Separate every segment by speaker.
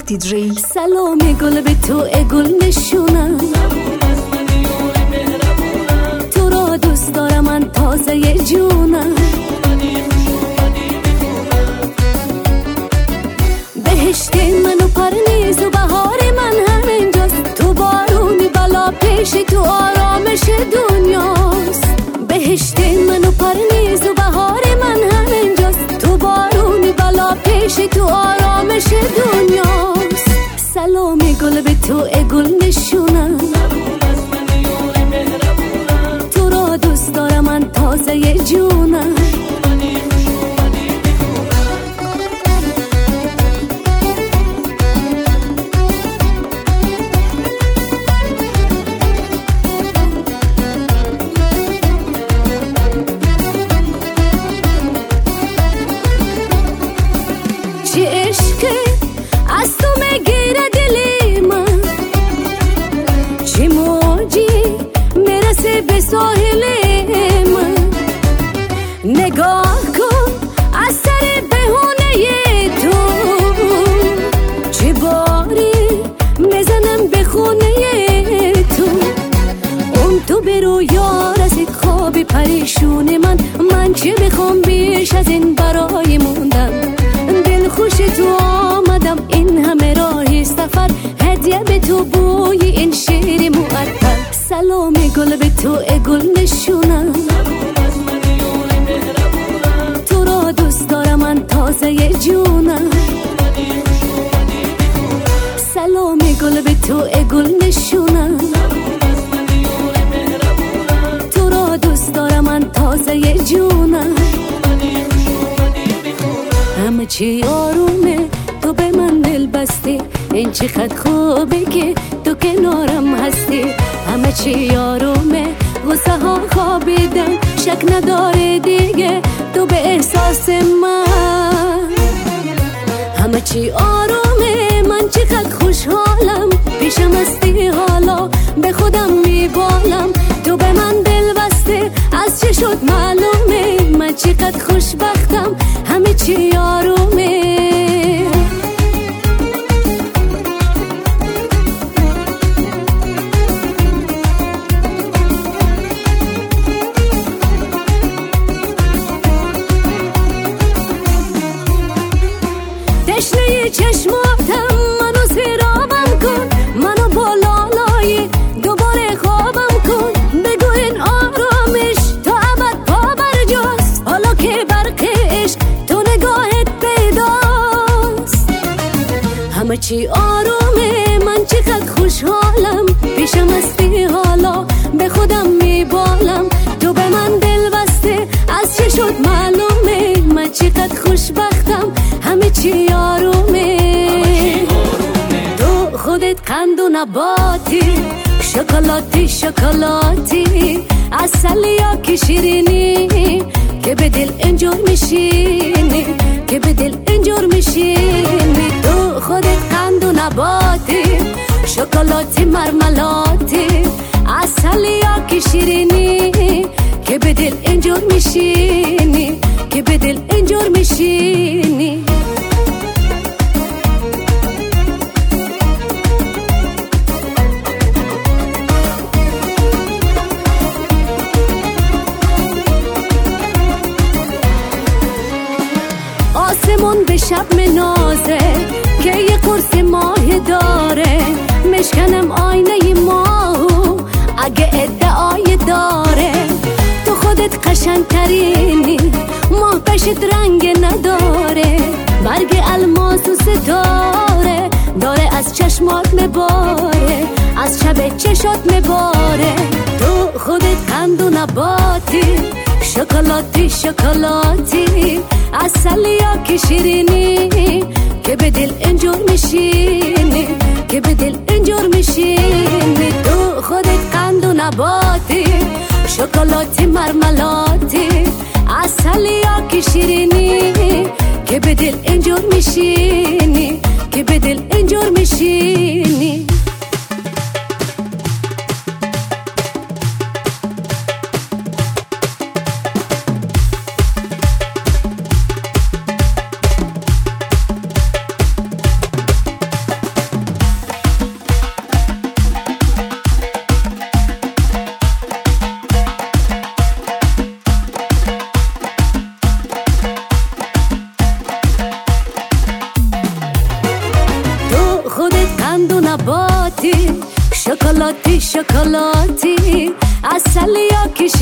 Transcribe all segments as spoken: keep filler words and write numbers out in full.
Speaker 1: دیجی.
Speaker 2: سلام گل به تو ای گل نشونم، تو را دوست دارم من تازه جونم. بهشت من و پرنیز و بهار من همینجاست، تو بارونی بلا پیشی تو آرامش دنیاست. بهشت من و پرنیز و بهار من همینجاست، تو بارونی بلا پیشی تو آرامش دنیاست. سلام گل به تو ای گل نشونم، تو را دوست دارم من تازه جونم. چه عشقی از تو میگیره دلی من، چه موجی میرسه به ساحل من. نگاه کن از سر بهونه تو، چه باری میزنم به خونه تو. اون تو به رویا رسید خواب پریشون من، من چه بخوام بیش از این برای موندم. دل خوش تو آمدم این همه راه سفر، هدیه به تو بوی این شیر معطر. سلام گل به تو ای گل نشونم، تو را دوست دارم من تازه جونم. سلام گل به تو ای گل نشونم، تو را دوست دارم من تازه جونم. همه چی آرومه تو به من دل بستی، این چقدر خوبه که تو کنارم هستی. همه چی آرومه غصه ها خوابیدن، شک نداره دیگه تو به احساس من. همه چی آرومه من چقدر خوشحالم، پیشم هستی حالا به خودم میبالم. تو به من دل بسته از چه شد معلومه، من چقدر خوشبختم همه چی آرومه. تشنه چشماتم منو سرابم کن، منو بالالایی دوباره خوابم کن. بگو این آرامش تا ابد پا برجاست، حالا که برق عشق تو نگاهت پیداست. همه چی آرومه من چقدر خوشحالم، پیشم هستی حالا به خودم میبالم. تو به من دل بسته از چه شد معلومه، من چقدر خوشبختم همه چی آرومه. تو خودت قند و نباتی، شکلاتی شکلاتی، عسلی یا که شیرینی، که به دل اینجور میشینی، که به دل اینجور میشینی. تو خودت قند و نباتی، شکلاتی مرملاتی، عسلی یا که شیرینی، که به دل اینجور میشینی، که به دل اینجور میشینی. آسمون به شب منازه که یه قرص ماه داره، مشکنم آینه ماهو اگه ادعای داره. تو خودت قشنگترینی، ماه پشت رنگ نداره، برگ الماس و ستاره داره از چشمات مباره، از شب چشات مباره. تو خودت قند و نباتی، شکلاتی شکلاتی، عسلی یا که شیرینی، که به دل اینجور میشینی، که به دل اینجور میشینی. تو خودت قند و نباتی، شکلاتی مرملاتی، عسلی یا که شیرینی، که به دل اینجور میشینی، که به دل اینجور میشینی.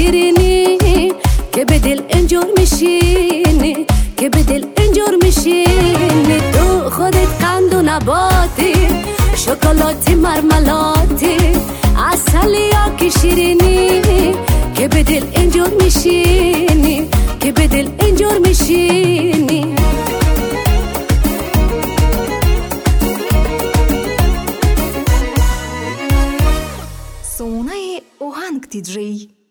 Speaker 2: شیرینی که به دل اینجور میشینی که به دل اینجور میشینی تو خودت قند و نباتی شکلاتی مرملاتی عسلی یا که شیرینی که به دل اینجور میشینی که به دل اینجور میشینی
Speaker 1: Солунае оҳанг диджей